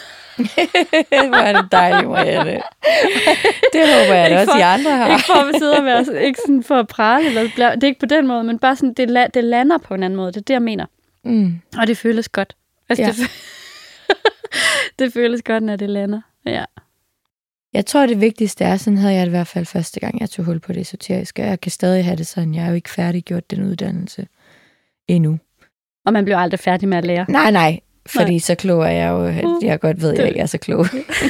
Hvor er det dejligt, Marianne. Det håber jeg, at også de andre har. Ikke for at sidde og være, ikke sådan for at prale, eller, det er ikke på den måde, men bare sådan, det, det lander på en anden måde. Det er det, jeg mener. Mm. Og det føles godt. Altså, ja. det, Det føles godt, når det lander. Ja. Jeg tror, det vigtigste er, sådan havde jeg det i hvert fald første gang, jeg tog hul på det esoteriske. Jeg kan stadig have det sådan, jeg har jo ikke færdiggjort den uddannelse endnu. Og man bliver aldrig færdig med at lære? Nej, nej. Fordi nej. Så klog er jeg jo, at jeg godt ved, at jeg ikke er så klog.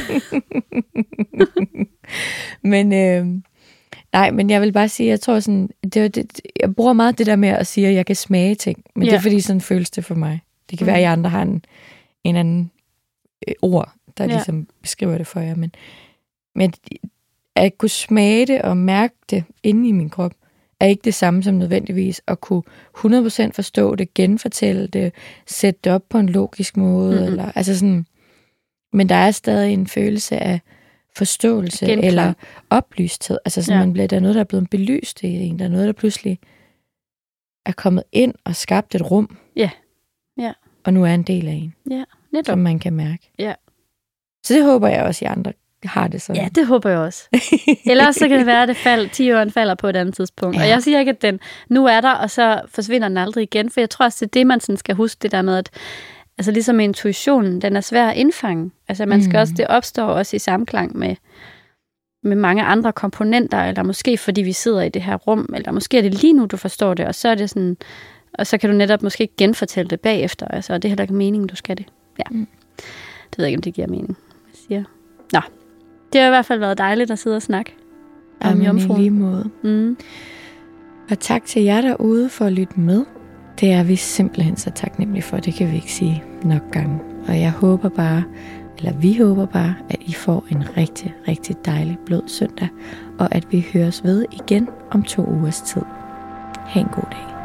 men øh, nej, men jeg vil bare sige, jeg tror sådan, det, det, jeg bruger meget det der med at sige, at jeg kan smage ting. Men ja. Det er fordi, sådan føles det for mig. Det kan mm. være, at I andre har en, en anden øh, ord, der ja. Ligesom beskriver det for jer. Men, men at kunne smage det og mærke det inde i min krop, er ikke det samme som nødvendigvis at kunne hundrede procent forstå det, genfortælle det, sætte det op på en logisk måde. Mm-hmm. Eller, altså sådan, men der er stadig en følelse af forståelse Genklang. Eller oplysthed. Altså sådan, ja. Man bliver, der er noget, der er blevet belyst i en. Der er noget, der pludselig er kommet ind og skabt et rum. Ja. Ja. Og nu er en del af en. Ja, netop. Som man kan mærke. Ja. Så det håber jeg også, I andre har det sådan. Ja, det håber jeg også. Ellers så kan det være, at det fald, ti åren falder på et andet tidspunkt. Ja. Og jeg siger ikke, at den nu er der, og så forsvinder den aldrig igen. For jeg tror også, det er det, man sådan skal huske, det der med, at altså ligesom intuitionen, den er svær at indfange. Altså man skal mm. også, det opstår også i samklang med, med mange andre komponenter, eller måske fordi vi sidder i det her rum, eller måske er det lige nu, du forstår det, og så er det sådan, og så kan du netop måske genfortælle det bagefter. Altså, og det er heller ikke meningen, du skal det. Ja. Mm. Det ved jeg ikke, om det giver mening. Jeg siger. Nå. Det har i hvert fald været dejligt at sidde og snakke om Jamen, jomfruen. I lige måde. Mm. Og tak til jer derude for at lytte med. Det er vi simpelthen så taknemmelige for. Det kan vi ikke sige nok gange. Og jeg håber bare, eller vi håber bare, at I får en rigtig, rigtig dejlig blød søndag. Og at vi høres ved igen om to ugers tid. Ha' en god dag.